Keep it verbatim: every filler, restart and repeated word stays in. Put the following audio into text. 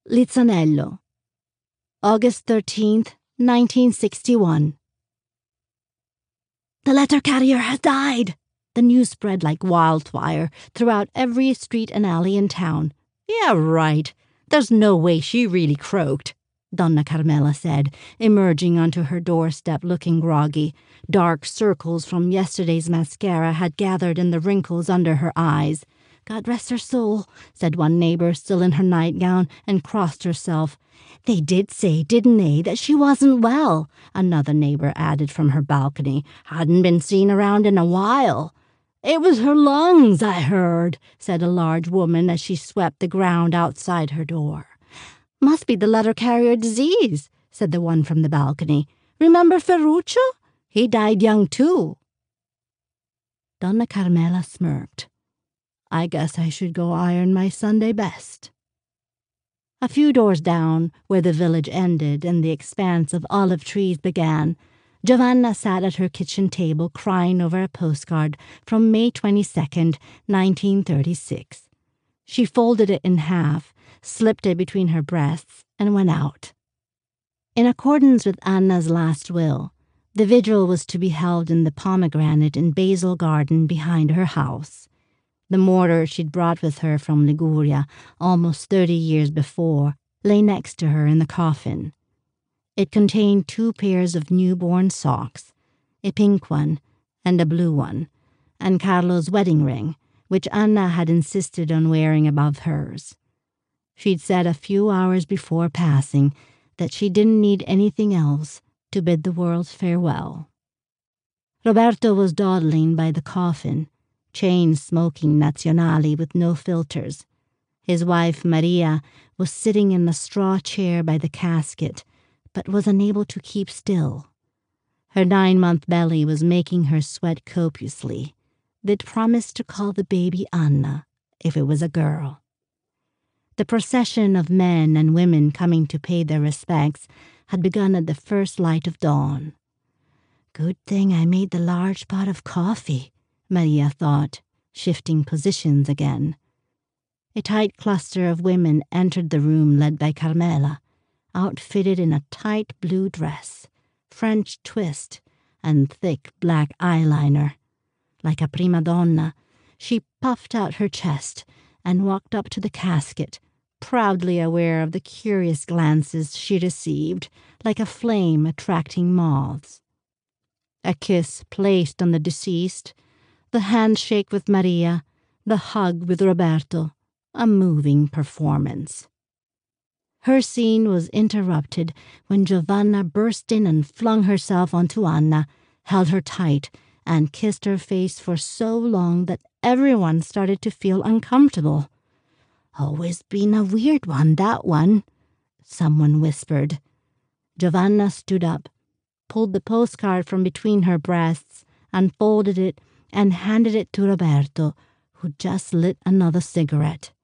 Lizzanello, August thirteenth, nineteen sixty-one. The letter carrier has died! The news spread like wildfire throughout every street and alley in town. Yeah, right. There's no way she really croaked, Donna Carmela said, emerging onto her doorstep looking groggy. Dark circles from yesterday's mascara had gathered in the wrinkles under her eyes. God rest her soul, said one neighbor, still in her nightgown, and crossed herself. They did say, didn't they, that she wasn't well, another neighbor added from her balcony. Hadn't been seen around in a while. It was her lungs, I heard, said a large woman as she swept the ground outside her door. Must be the letter-carrier disease, said the one from the balcony. Remember Ferruccio? He died young, too. Donna Carmela smirked. I guess I should go iron my Sunday best. A few doors down, where the village ended and the expanse of olive trees began, Giovanna sat at her kitchen table crying over a postcard from May twenty-second, nineteen thirty-six. She folded it in half, slipped it between her breasts, and went out. In accordance with Anna's last will, the vigil was to be held in the pomegranate and basil garden behind her house. The mortar she'd brought with her from Liguria almost thirty years before lay next to her in the coffin. It contained two pairs of newborn socks, a pink one and a blue one, and Carlo's wedding ring, which Anna had insisted on wearing above hers. She'd said a few hours before passing that she didn't need anything else to bid the world farewell. Roberto was dawdling by the coffin, chain-smoking Nazionali with no filters. His wife, Maria, was sitting in a straw chair by the casket, but was unable to keep still. Her nine-month belly was making her sweat copiously. They'd promised to call the baby Anna, if it was a girl. The procession of men and women coming to pay their respects had begun at the first light of dawn. Good thing I made the large pot of coffee, Maria thought, shifting positions again. A tight cluster of women entered the room led by Carmela, outfitted in a tight blue dress, French twist, and thick black eyeliner. Like a prima donna, she puffed out her chest and walked up to the casket, proudly aware of the curious glances she received, like a flame attracting moths. A kiss placed on the deceased, the handshake with Maria, the hug with Roberto, a moving performance. Her scene was interrupted when Giovanna burst in and flung herself onto Anna, held her tight, and kissed her face for so long that everyone started to feel uncomfortable. Always been a weird one, that one, someone whispered. Giovanna stood up, pulled the postcard from between her breasts, unfolded it, and handed it to Roberto, who just lit another cigarette.